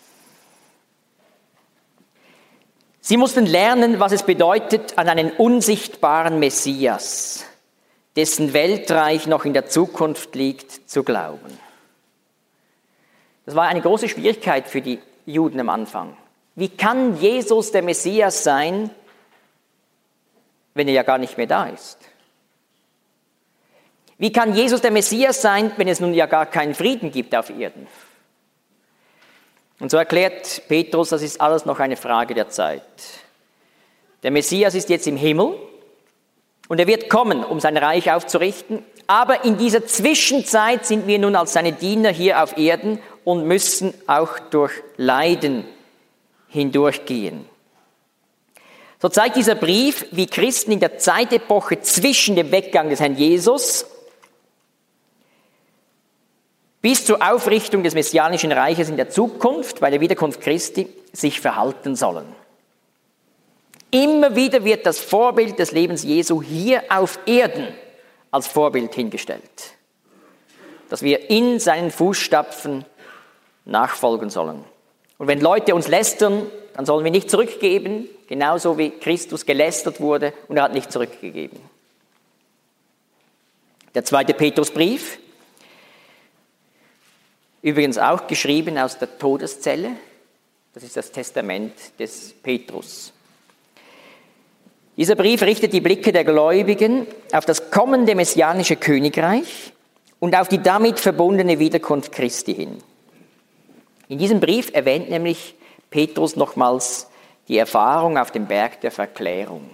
Sie mussten lernen, was es bedeutet, an einen unsichtbaren Messias, dessen Weltreich noch in der Zukunft liegt, zu glauben. Das war eine große Schwierigkeit für die Juden am Anfang. Wie kann Jesus der Messias sein, wenn er ja gar nicht mehr da ist? Wie kann Jesus der Messias sein, wenn es nun ja gar keinen Frieden gibt auf Erden? Und so erklärt Petrus, das ist alles noch eine Frage der Zeit. Der Messias ist jetzt im Himmel und er wird kommen, um sein Reich aufzurichten. Aber in dieser Zwischenzeit sind wir nun als seine Diener hier auf Erden und müssen auch durch Leiden hindurchgehen. So zeigt dieser Brief, wie Christen in der Zeitepoche zwischen dem Weggang des Herrn Jesus bis zur Aufrichtung des messianischen Reiches in der Zukunft, bei der Wiederkunft Christi, sich verhalten sollen. Immer wieder wird das Vorbild des Lebens Jesu hier auf Erden als Vorbild hingestellt, dass wir in seinen Fußstapfen nachfolgen sollen. Und wenn Leute uns lästern, dann sollen wir nicht zurückgeben, genauso wie Christus gelästert wurde und er hat nicht zurückgegeben. Der 2. Petrusbrief, übrigens auch geschrieben aus der Todeszelle, das ist das Testament des Petrus. Dieser Brief richtet die Blicke der Gläubigen auf das kommende messianische Königreich und auf die damit verbundene Wiederkunft Christi hin. In diesem Brief erwähnt nämlich Petrus nochmals die Erfahrung auf dem Berg der Verklärung.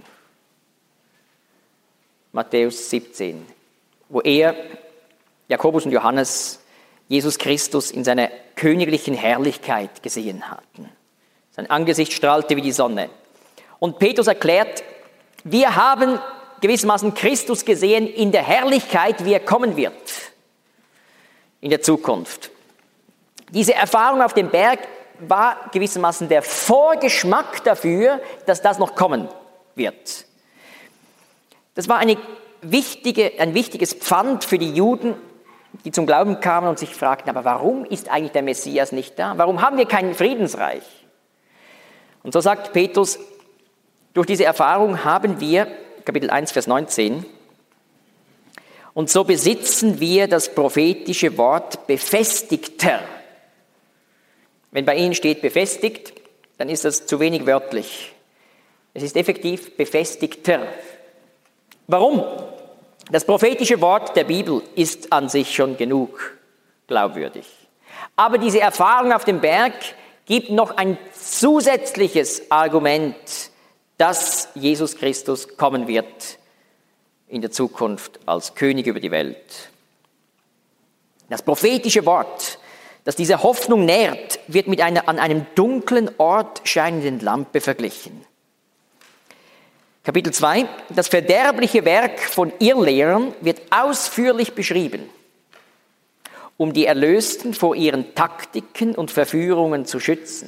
Matthäus 17, wo er, Jakobus und Johannes, Jesus Christus in seiner königlichen Herrlichkeit gesehen hatten. Sein Angesicht strahlte wie die Sonne. Und Petrus erklärt, wir haben gewissermaßen Christus gesehen in der Herrlichkeit, wie er kommen wird in der Zukunft. Diese Erfahrung auf dem Berg war gewissermaßen der Vorgeschmack dafür, dass das noch kommen wird. Das war ein wichtiges Pfand für die Juden, die zum Glauben kamen und sich fragten, aber warum ist eigentlich der Messias nicht da? Warum haben wir kein Friedensreich? Und so sagt Petrus, durch diese Erfahrung haben wir, Kapitel 1, Vers 19, und so besitzen wir das prophetische Wort befestigter. Wenn bei Ihnen steht befestigt, dann ist das zu wenig wörtlich. Es ist effektiv befestigter. Warum? Das prophetische Wort der Bibel ist an sich schon genug glaubwürdig. Aber diese Erfahrung auf dem Berg gibt noch ein zusätzliches Argument, dass Jesus Christus kommen wird in der Zukunft als König über die Welt. Das prophetische Wort, das diese Hoffnung nährt, wird mit einer an einem dunklen Ort scheinenden Lampe verglichen. Kapitel 2, das verderbliche Werk von Irrlehrern wird ausführlich beschrieben, um die Erlösten vor ihren Taktiken und Verführungen zu schützen.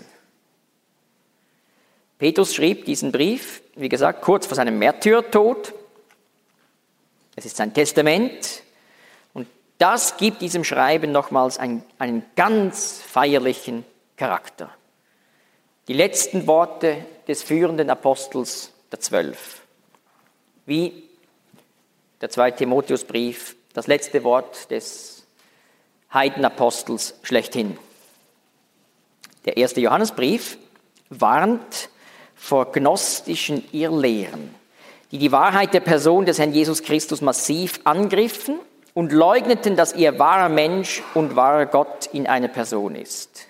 Petrus schrieb diesen Brief, wie gesagt, kurz vor seinem Märtyrertod. Es ist sein Testament und das gibt diesem Schreiben nochmals einen ganz feierlichen Charakter. Die letzten Worte des führenden Apostels der 12. Wie der 2. Timotheusbrief, das letzte Wort des Heidenapostels schlechthin. Der 1. Johannesbrief warnt vor gnostischen Irrlehren, die die Wahrheit der Person des Herrn Jesus Christus massiv angriffen und leugneten, dass er wahrer Mensch und wahrer Gott in einer Person ist.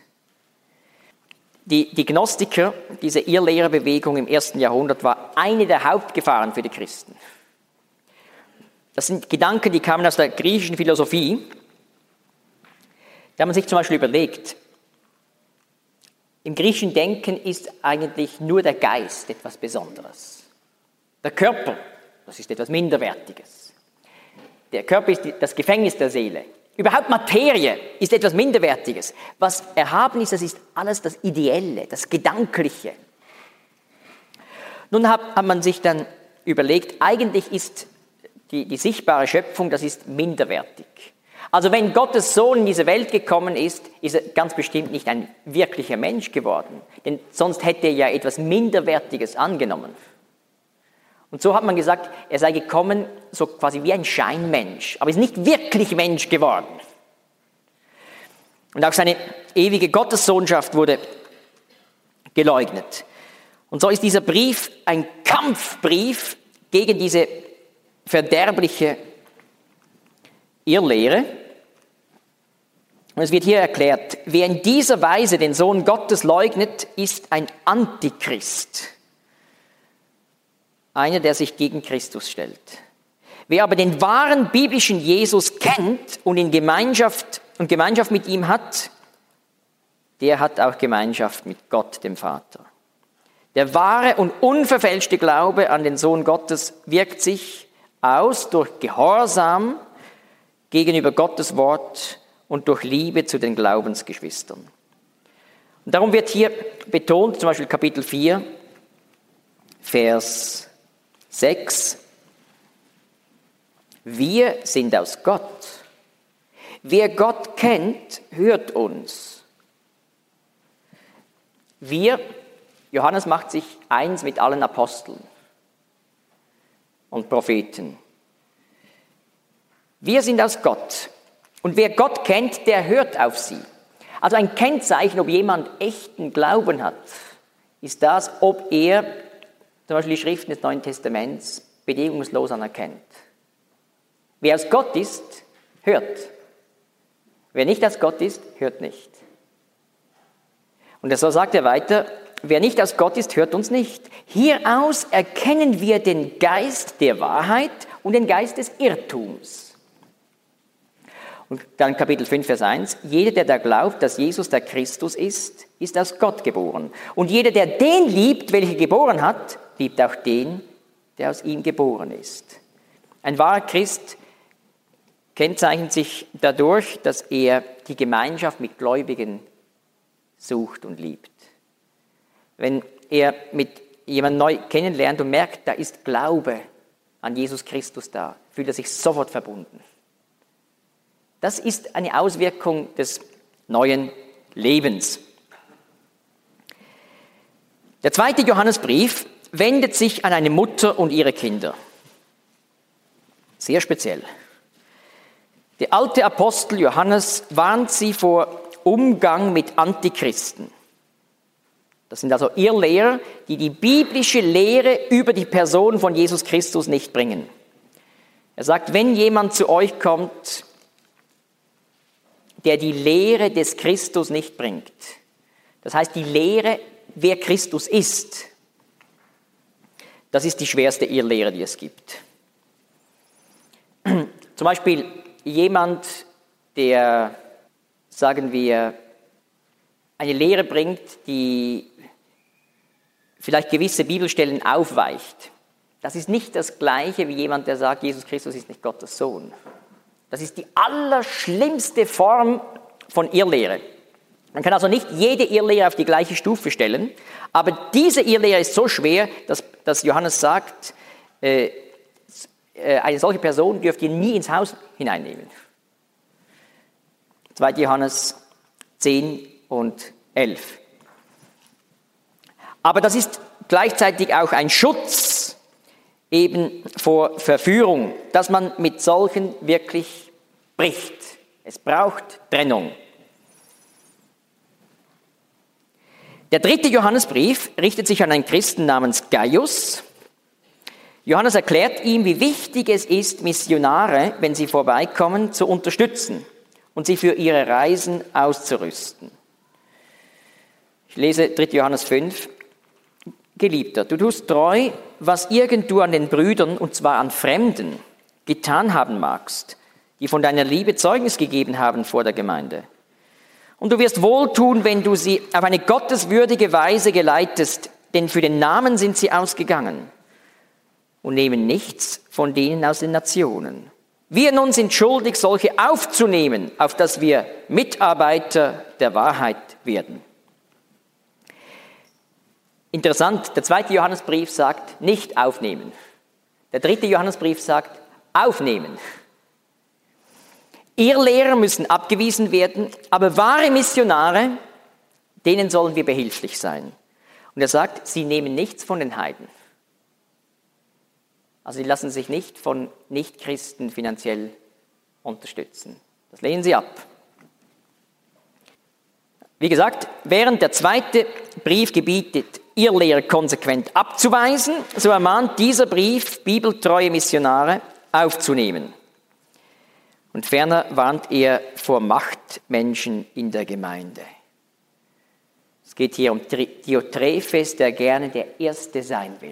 Die Gnostiker, diese Irrlehrerbewegung im 1. Jahrhundert, war eine der Hauptgefahren für die Christen. Das sind Gedanken, die kamen aus der griechischen Philosophie. Da hat man sich zum Beispiel überlegt, im griechischen Denken ist eigentlich nur der Geist etwas Besonderes. Der Körper, das ist etwas Minderwertiges. Der Körper ist das Gefängnis der Seele. Überhaupt Materie ist etwas Minderwertiges. Was erhaben ist, das ist alles das Ideelle, das Gedankliche. Nun hat man sich dann überlegt, eigentlich ist die sichtbare Schöpfung, das ist minderwertig. Also wenn Gottes Sohn in diese Welt gekommen ist, ist er ganz bestimmt nicht ein wirklicher Mensch geworden. Denn sonst hätte er ja etwas Minderwertiges angenommen. Und so hat man gesagt, er sei gekommen, so quasi wie ein Scheinmensch, aber ist nicht wirklich Mensch geworden. Und auch seine ewige Gottessohnschaft wurde geleugnet. Und so ist dieser Brief ein Kampfbrief gegen diese verderbliche Irrlehre. Und es wird hier erklärt, wer in dieser Weise den Sohn Gottes leugnet, ist ein Antichrist. Einer, der sich gegen Christus stellt. Wer aber den wahren biblischen Jesus kennt und in Gemeinschaft mit ihm hat, der hat auch Gemeinschaft mit Gott, dem Vater. Der wahre und unverfälschte Glaube an den Sohn Gottes wirkt sich aus durch Gehorsam gegenüber Gottes Wort und durch Liebe zu den Glaubensgeschwistern. Und darum wird hier betont, zum Beispiel Kapitel 4, Vers 6. Wir sind aus Gott. Wer Gott kennt, hört uns. Johannes macht sich eins mit allen Aposteln und Propheten. Wir sind aus Gott. Und wer Gott kennt, der hört auf sie. Also ein Kennzeichen, ob jemand echten Glauben hat, ist das, ob er zum Beispiel die Schriften des Neuen Testaments bedingungslos anerkennt. Wer aus Gott ist, hört. Wer nicht aus Gott ist, hört nicht. Und so sagt er weiter, wer nicht aus Gott ist, hört uns nicht. Hieraus erkennen wir den Geist der Wahrheit und den Geist des Irrtums. Und dann Kapitel 5, Vers 1. Jeder, der da glaubt, dass Jesus der Christus ist, ist aus Gott geboren. Und jeder, der den liebt, welcher geboren hat, liebt auch den, der aus ihm geboren ist. Ein wahrer Christ kennzeichnet sich dadurch, dass er die Gemeinschaft mit Gläubigen sucht und liebt. Wenn er mit jemandem neu kennenlernt und merkt, da ist Glaube an Jesus Christus da, fühlt er sich sofort verbunden. Das ist eine Auswirkung des neuen Lebens. Der zweite Johannesbrief wendet sich an eine Mutter und ihre Kinder. Sehr speziell. Der alte Apostel Johannes warnt sie vor Umgang mit Antichristen. Das sind also Irrlehrer, die die biblische Lehre über die Person von Jesus Christus nicht bringen. Er sagt, wenn jemand zu euch kommt, der die Lehre des Christus nicht bringt, das heißt die Lehre, wer Christus ist, das ist die schwerste Irrlehre, die es gibt. Zum Beispiel jemand, der, sagen wir, eine Lehre bringt, die vielleicht gewisse Bibelstellen aufweicht. Das ist nicht das Gleiche wie jemand, der sagt, Jesus Christus ist nicht Gottes Sohn. Das ist die allerschlimmste Form von Irrlehre. Man kann also nicht jede Irrlehre auf die gleiche Stufe stellen, aber diese Irrlehre ist so schwer, dass Johannes sagt, eine solche Person dürft ihr nie ins Haus hineinnehmen. 2. Johannes 10 und 11. Aber das ist gleichzeitig auch ein Schutz eben vor Verführung, dass man mit solchen wirklich bricht. Es braucht Trennung. Der 3. Johannesbrief richtet sich an einen Christen namens Gaius. Johannes erklärt ihm, wie wichtig es ist, Missionare, wenn sie vorbeikommen, zu unterstützen und sie für ihre Reisen auszurüsten. Ich lese 3. Johannes 5. Geliebter, du tust treu, was irgend du an den Brüdern, und zwar an Fremden, getan haben magst, die von deiner Liebe Zeugnis gegeben haben vor der Gemeinde. Und du wirst wohltun, wenn du sie auf eine gotteswürdige Weise geleitest, denn für den Namen sind sie ausgegangen und nehmen nichts von denen aus den Nationen. Wir nun sind schuldig, solche aufzunehmen, auf dass wir Mitarbeiter der Wahrheit werden. Interessant, der 2. Johannesbrief sagt nicht aufnehmen. Der 3. Johannesbrief sagt aufnehmen. Irrlehrer müssen abgewiesen werden, aber wahre Missionare, denen sollen wir behilflich sein. Und er sagt, sie nehmen nichts von den Heiden. Also sie lassen sich nicht von Nichtchristen finanziell unterstützen. Das lehnen sie ab. Wie gesagt, während der 2. Brief gebietet, Irrlehrer konsequent abzuweisen, so ermahnt dieser Brief bibeltreue Missionare aufzunehmen. Und ferner warnt er vor Machtmenschen in der Gemeinde. Es geht hier um Diotrephes, der gerne der Erste sein will.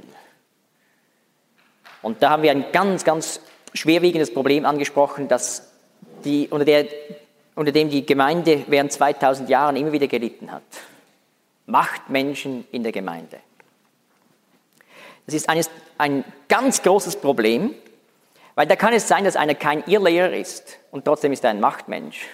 Und da haben wir ein ganz, ganz schwerwiegendes Problem angesprochen, dass unter dem die Gemeinde während 2000 Jahren immer wieder gelitten hat. Machtmenschen in der Gemeinde. Das ist ein ganz großes Problem, weil da kann es sein, dass einer kein Irrlehrer ist und trotzdem ist er ein Machtmensch.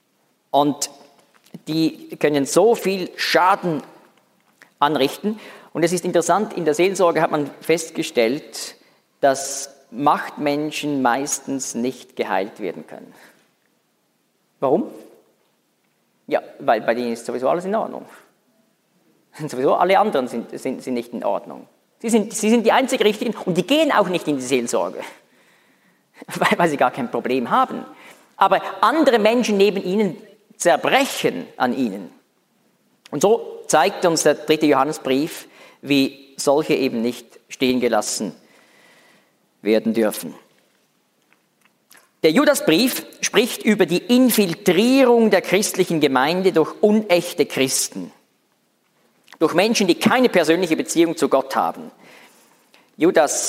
Und die können so viel Schaden anrichten. Und es ist interessant, in der Seelsorge hat man festgestellt, dass Machtmenschen meistens nicht geheilt werden können. Warum? Ja, weil bei denen ist sowieso alles in Ordnung. Sowieso alle anderen sind nicht in Ordnung. Sie sind die einzig Richtigen und die gehen auch nicht in die Seelsorge, weil sie gar kein Problem haben. Aber andere Menschen neben ihnen zerbrechen an ihnen. Und so zeigt uns der 3. Johannesbrief, wie solche eben nicht stehen gelassen werden dürfen. Der Judasbrief spricht über die Infiltrierung der christlichen Gemeinde durch unechte Christen, durch Menschen, die keine persönliche Beziehung zu Gott haben. Judas,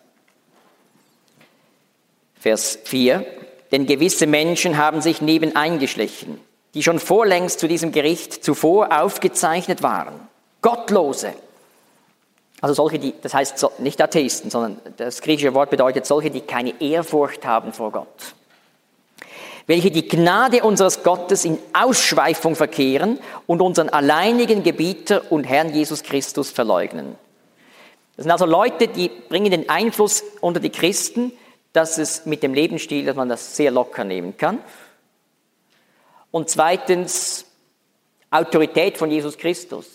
Vers 4, denn gewisse Menschen haben sich nebeneingeschlichen, die schon vorlängst zu diesem Gericht zuvor aufgezeichnet waren. Gottlose. Also solche, das heißt nicht Atheisten, sondern das griechische Wort bedeutet solche, die keine Ehrfurcht haben vor Gott. Welche die Gnade unseres Gottes in Ausschweifung verkehren und unseren alleinigen Gebieter und Herrn Jesus Christus verleugnen. Das sind also Leute, die bringen den Einfluss unter die Christen, dass es mit dem Lebensstil, dass man das sehr locker nehmen kann. Und zweitens, Autorität von Jesus Christus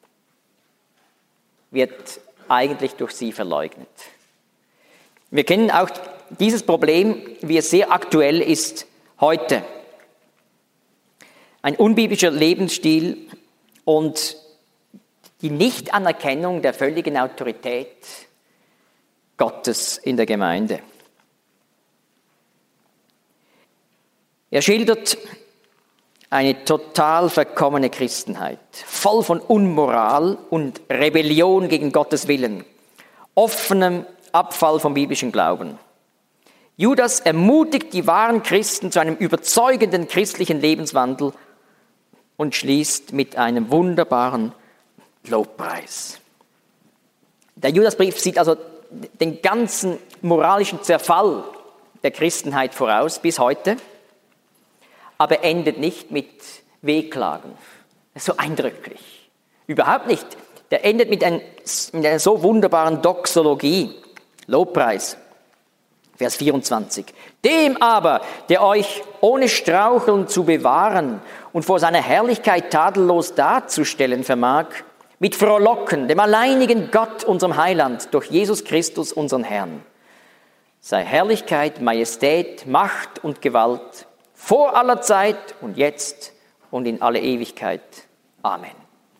wird eigentlich durch sie verleugnet. Wir kennen auch dieses Problem, wie es sehr aktuell ist heute. Ein unbiblischer Lebensstil und die Nichtanerkennung der völligen Autorität Gottes in der Gemeinde. Er schildert eine total verkommene Christenheit, voll von Unmoral und Rebellion gegen Gottes Willen, offenem Abfall vom biblischen Glauben. Judas ermutigt die wahren Christen zu einem überzeugenden christlichen Lebenswandel und schließt mit einem wunderbaren Lobpreis. Der Judasbrief sieht also den ganzen moralischen Zerfall der Christenheit voraus bis heute, aber endet nicht mit Wehklagen. Das ist so eindrücklich. Überhaupt nicht. Der endet mit einer so wunderbaren Doxologie. Lobpreis. Vers 24. Dem aber, der euch ohne Straucheln zu bewahren und vor seiner Herrlichkeit tadellos darzustellen vermag, mit Frohlocken, dem alleinigen Gott, unserem Heiland, durch Jesus Christus, unseren Herrn, sei Herrlichkeit, Majestät, Macht und Gewalt vor aller Zeit und jetzt und in alle Ewigkeit. Amen.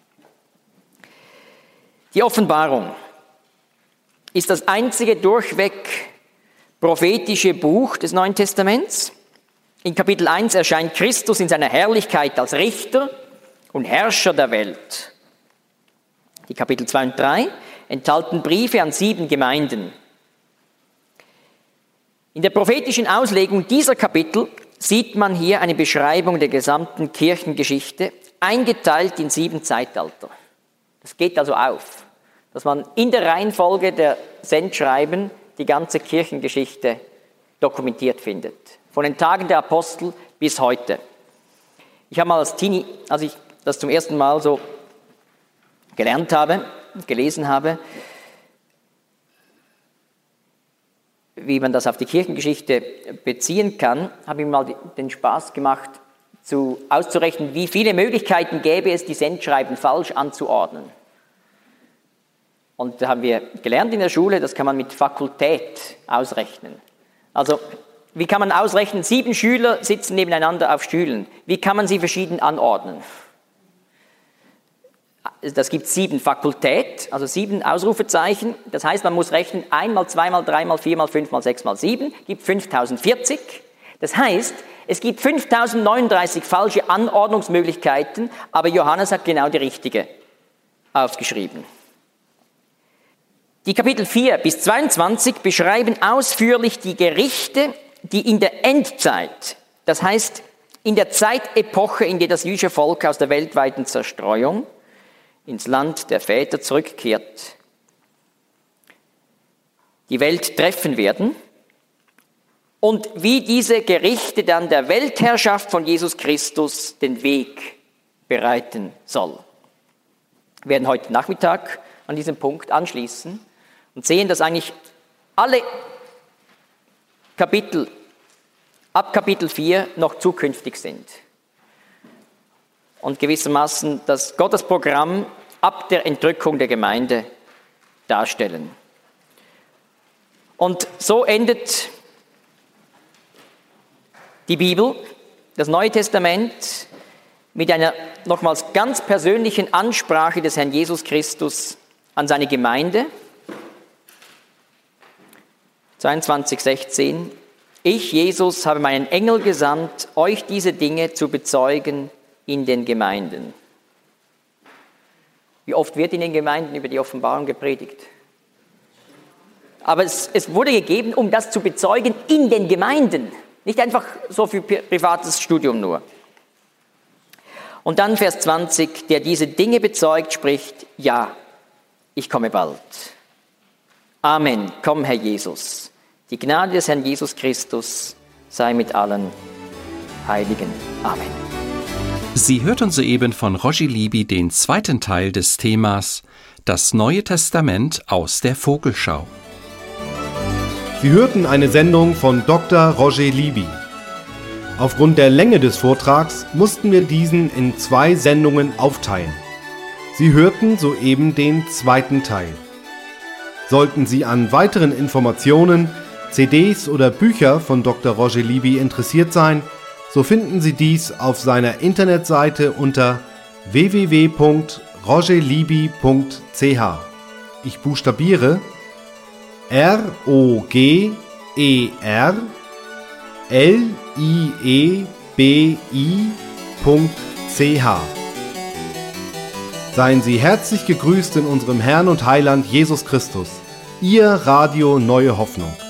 Die Offenbarung ist das einzige durchweg prophetische Buch des Neuen Testaments. In Kapitel 1 erscheint Christus in seiner Herrlichkeit als Richter und Herrscher der Welt. Die Kapitel 2 und 3 enthalten Briefe an 7 Gemeinden. In der prophetischen Auslegung dieser Kapitel sieht man hier eine Beschreibung der gesamten Kirchengeschichte, eingeteilt in 7 Zeitalter. Das geht also auf, dass man in der Reihenfolge der Sendschreiben die ganze Kirchengeschichte dokumentiert findet. Von den Tagen der Apostel bis heute. Ich habe mal als Teenie, als ich das zum ersten Mal so gelernt habe, gelesen habe, wie man das auf die Kirchengeschichte beziehen kann, habe ich mir mal den Spaß gemacht, auszurechnen, wie viele Möglichkeiten gäbe es, die Sendschreiben falsch anzuordnen. Und da haben wir gelernt in der Schule, das kann man mit Fakultät ausrechnen. Also, wie kann man ausrechnen, 7 Schüler sitzen nebeneinander auf Stühlen. Wie kann man sie verschieden anordnen? Das gibt 7 Fakultät, also 7 Ausrufezeichen. Das heißt, man muss rechnen, 1 mal 2 mal 3 mal 4 mal 5 mal 6 mal 7, gibt 5040. Das heißt, es gibt 5039 falsche Anordnungsmöglichkeiten, aber Johannes hat genau die richtige aufgeschrieben. Die Kapitel 4 bis 22 beschreiben ausführlich die Gerichte, die in der Endzeit, das heißt in der Zeitepoche, in der das jüdische Volk aus der weltweiten Zerstreuung ins Land der Väter zurückkehrt, die Welt treffen werden und wie diese Gerichte dann der Weltherrschaft von Jesus Christus den Weg bereiten soll. Wir werden heute Nachmittag an diesem Punkt anschließen und sehen, dass eigentlich alle Kapitel ab Kapitel 4 noch zukünftig sind. Und gewissermaßen das Gottesprogramm ab der Entrückung der Gemeinde darstellen. Und so endet die Bibel, das Neue Testament, mit einer nochmals ganz persönlichen Ansprache des Herrn Jesus Christus an seine Gemeinde. 22,16: Ich, Jesus, habe meinen Engel gesandt, euch diese Dinge zu bezeugen in den Gemeinden. Wie oft wird in den Gemeinden über die Offenbarung gepredigt? Aber es wurde gegeben, um das zu bezeugen in den Gemeinden. Nicht einfach so für privates Studium nur. Und dann Vers 20, der diese Dinge bezeugt, spricht, ja, ich komme bald. Amen, komm Herr Jesus. Die Gnade des Herrn Jesus Christus sei mit allen Heiligen. Amen. Sie hörten soeben von Roger Libby den zweiten Teil des Themas Das Neue Testament aus der Vogelschau. Sie hörten eine Sendung von Dr. Roger Libby. Aufgrund der Länge des Vortrags mussten wir diesen in 2 Sendungen aufteilen. Sie hörten soeben den zweiten Teil. Sollten Sie an weiteren Informationen, CDs oder Bücher von Dr. Roger Libby interessiert sein, so finden Sie dies auf seiner Internetseite unter www.rogerlibby.ch. Ich buchstabiere ROGERLIEBI.ch. Seien Sie herzlich gegrüßt in unserem Herrn und Heiland Jesus Christus. Ihr Radio Neue Hoffnung.